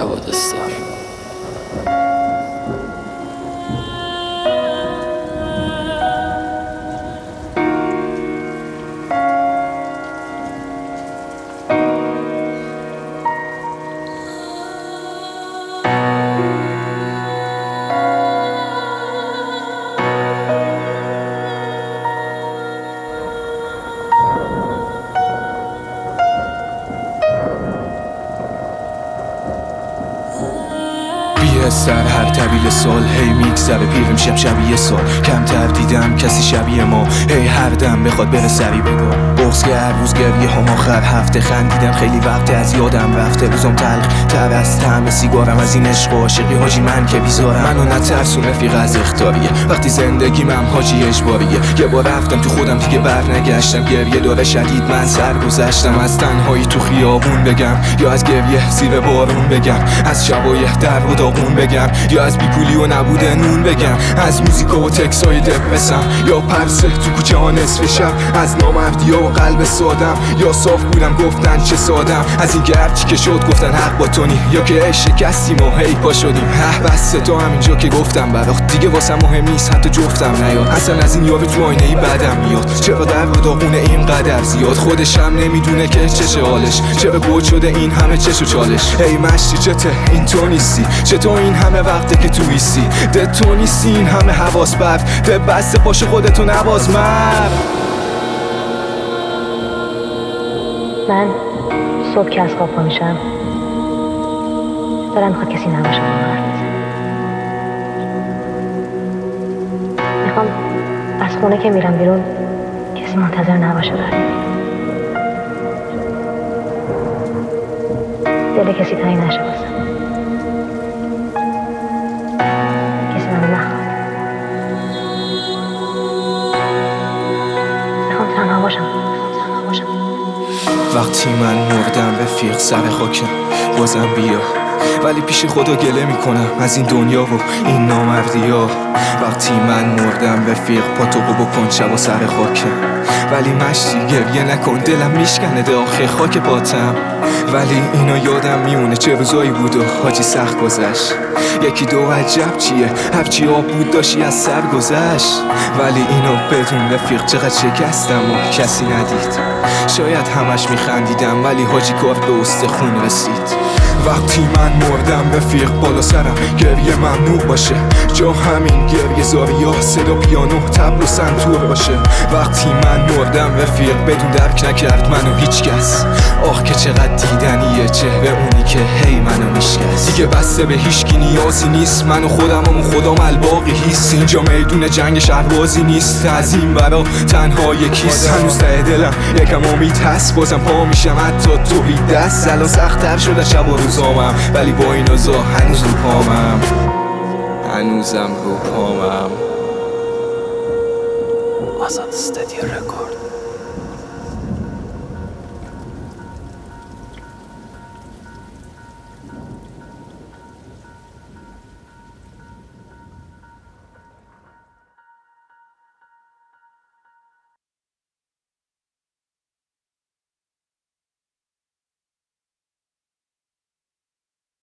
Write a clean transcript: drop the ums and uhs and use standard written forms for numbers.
شبادستار. سر هر طویل سال هی میگذره پیر میشم شبیه سال. کمتر دیدم کسی شبیه ما، هی هر دم بخواد بره سری بگو بغض که هر روز گریه هم آخر هفته. خندیدم خیلی وقت از یادم رفته، روزم تلخ تر از طعم سیگارم. از این عشق و عاشقی حاجی من که بیزارم. منو نترسون رفیق از اختاریه وقتی زندگیم هم حاجی اجباریه. یه بار رفتم تو خودم دیگه بر نگشتم، گریه داره شدید من سر گذشتم. از تنهایی تو خیابون بگم یا از گریه زیر بارون بگم، از شبای در و داغون بگم یا از بیپولی و نبود نون بگم، از موزیکا و تکسای دپرسم یا پرسه تو کوچه ها نصف شب، از نامردی و قلب سادم یا صاف بودم گفتن چه سادم، از این گرچی که شد گفتن حق با تونی یا که شکستیم و هی پا شدیم. بس تو همینجا که گفتم برات دیگه واسم مهم نیست حتی جفتم نیاد. اصلا از این یارو تو آینه ای بدم میاد، چرا در و داغونه اینقدر زیاد. خودش هم نمیدونه که چشه حالش، چرا گوچ شده این همه چش و چالش. هی مشتی چته این تو نیستی، چطور این همه وقته که تو ایستی، ده تو نیستی این همه حواس برد، ده بسته پاش خودتو نباز مرد. من صبح که از خواب پا میشم دارم میخواد کسی نباشه با من حرف بزنه. میخوام از خونه که میرم بیرون کسی منتظر نباشه برای دل کسی تنگ نشه واسم، کسی منو نخواد. میخوام تنها باشم. وقتی من مردم رفیق سر خاکم بازم بیا، ولی پیش خدا گله میکنم از این دنیا و این نامردی ها. وقتی من مردم رفیق پاتوقو بکن شب و سر خاکم، ولی مشتی گریه نکن دلم میشکنه داخل خاک پاتم. ولی اینا یادم میمونه چه روزایی بود و حاجی سخت گذشت. یکی دو عجب چیه هرچی آب بود داشتی از سر گذشت. ولی اینو بدون رفیق چقدر شکستم و کسی ندید. شاید همش میخندیدم ولی حاجی کار به استخون رسید. وقتی من مردم رفیق بالا سرم گریه ممنوع باشه، جا همین گریه زاریا صدا پیانو تبل و سنتور باشه. وقتی من مردم رفیق بدون درک نکرد منو هیچ کس، آخ که چقدر دیدنیه چهره اونی که هی منو میشکست. دیگه بسته به هیچکی نیازی نیست، من و خودم و خودم الباقی هیست. اینجا میدون جنگ شهروازی نیست، از این برا تنها یکیست. هنوز ته دلم یکم امید هست، بازم پا میشم حتی توهی دست. الان سخت‌تر شده شب و روزامم ولی با این اوضاع هنوز رو پامم، هنوزم رو پامم. آزاد استدیو رکورد.